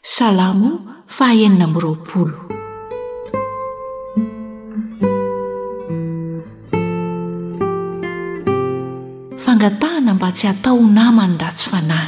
Salamo 4. Fangatahana mba tsy hatao namany ratsy fanahy.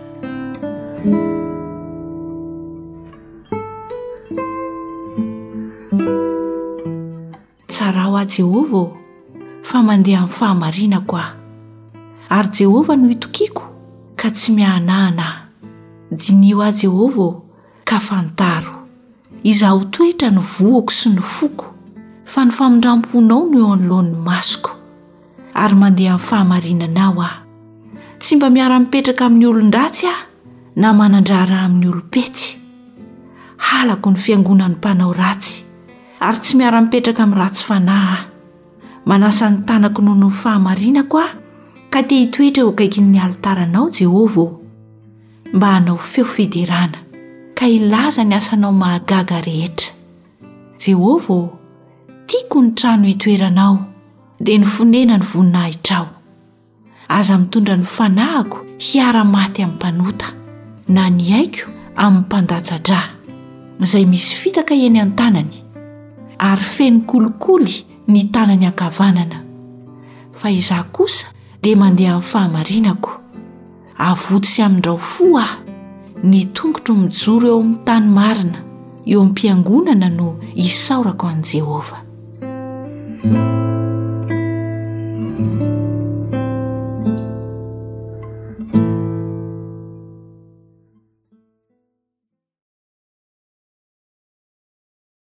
Tsara ho a Jehovah fa mandeha amin'ny fahamarinako aho, ary Jehovah no itokiako ka tsy mihanahana aho. Dinio a Jehovah ka fantaro, izaho toetra ny voako sy ny foko, fa ny famindramponao no eo anoloan'ny masoko, ary mandeha amin'ny fahamarinanao aho. Tsy mba miara-mipetraka amin'ny olon-dratsy aho, na manandrara amin'ny olom-petsy. Halako ny fiangonan'ny mpanao ratsy, ary tsy miara-mipetraka amin'ny ratsy fanahy aho. Manasa ny tanako noho ny fahamarinako aho, ka te hitoetra eo akaikin'ny alitaranao Jehovah, mba hanao feo fiderana, ka ilaza ny asanao mahagaga rehetra. Jehovah, tiako ny trano hitoeranao, dia ny fonena ny voninahitrao. Aza mitondra ny fanahiko hiara-maty amin'ny mpanota, na ny aiko amin'ny mpandatsa-drà, izay misy fitaka eny an-tanany, ary feno kolikoly ny tanany ankavanana. Fa izaho kosa dia mandeha amin'ny fahamarinako. Avoto sy amindrao fo aho, ny tongotro mijoro eo amin'ny tany marina, eo amin'ny mpiangonana no hisaorako an'i Jehovah.